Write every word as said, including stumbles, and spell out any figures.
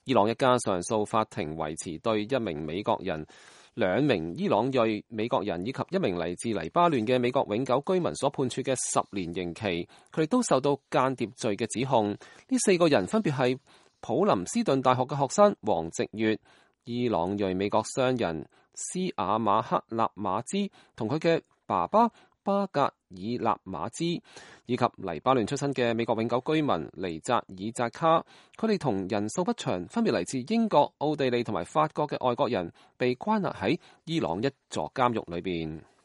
伊朗一家上訴法庭維持對一名美國人、兩名伊朗裔美國人以及一名嚟自黎巴嫩嘅美國永久居民所判處嘅十年刑期，佢哋都受到間諜罪嘅指控。呢四個人分別係普林斯頓大學嘅學生王直月、伊朗裔美國商人斯瓦馬克納馬茲同佢嘅爸爸巴格爾納馬茲，以及黎巴嫩出身嘅美國永久居民尼扎爾扎卡。佢哋同人數不詳，分別嚟自英國、奧地利同埋法國嘅外國人，被關押喺伊朗一座監獄裏邊。